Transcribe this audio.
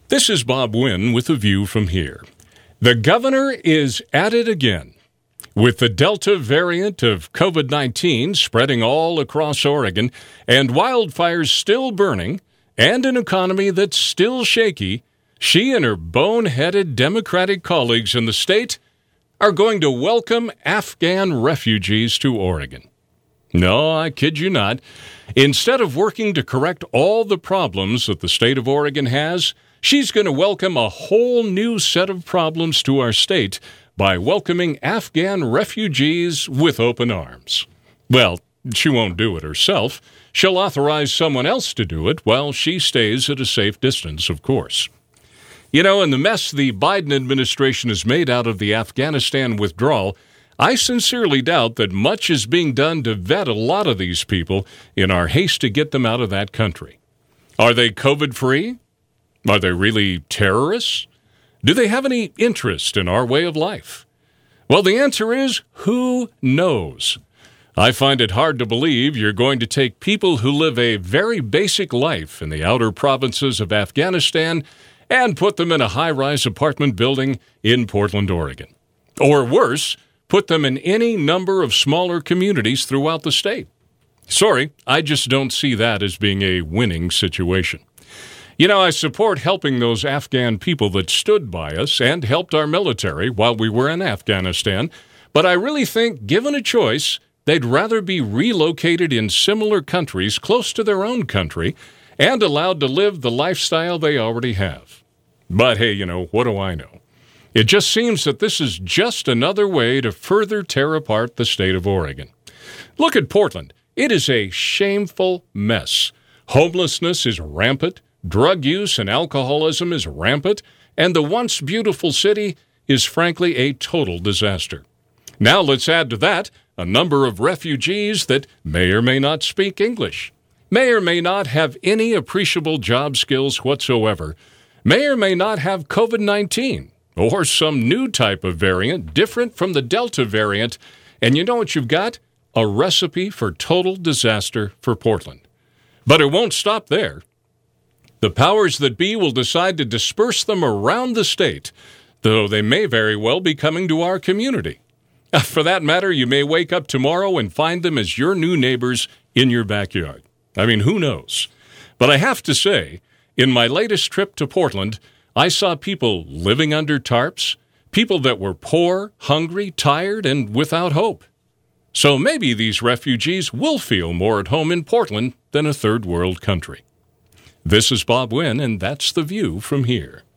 This is Bob Wynn with a view from here. The governor is at it again. With the Delta variant of COVID-19 spreading all across Oregon and wildfires still burning and an economy that's still shaky, she and her boneheaded Democratic colleagues in the state are going to welcome Afghan refugees to Oregon. No, I kid you not. Instead of working to correct all the problems that the state of Oregon has, she's going to welcome a whole new set of problems to our state by welcoming Afghan refugees with open arms. Well, she won't do it herself. She'll authorize someone else to do it while she stays at a safe distance, of course. You know, in the mess the Biden administration has made out of the Afghanistan withdrawal, I sincerely doubt that much is being done to vet a lot of these people in our haste to get them out of that country. Are they COVID-free? Are they really terrorists? Do they have any interest in our way of life? Well, the answer is, who knows? I find it hard to believe you're going to take people who live a very basic life in the outer provinces of Afghanistan and put them in a high-rise apartment building in Portland, Oregon. Or worse, put them in any number of smaller communities throughout the state. Sorry, I just don't see that as being a winning situation. You know, I support helping those Afghan people that stood by us and helped our military while we were in Afghanistan, but I really think, given a choice, they'd rather be relocated in similar countries close to their own country and allowed to live the lifestyle they already have. But hey, you know, what do I know? It just seems that this is just another way to further tear apart the state of Oregon. Look at Portland. It is a shameful mess. Homelessness is rampant, drug use and alcoholism is rampant, and the once beautiful city is frankly a total disaster. Now let's add to that a number of refugees that may or may not speak English, may or may not have any appreciable job skills whatsoever, may or may not have COVID-19, or some new type of variant different from the Delta variant, and you know what you've got? A recipe for total disaster for Portland. But it won't stop there. The powers that be will decide to disperse them around the state, though they may very well be coming to our community. For that matter, you may wake up tomorrow and find them as your new neighbors in your backyard. I mean, who knows? But I have to say, in my latest trip to Portland, I saw people living under tarps, people that were poor, hungry, tired, and without hope. So maybe these refugees will feel more at home in Portland than a third world country. This is Bob Wynn, and that's The View from here.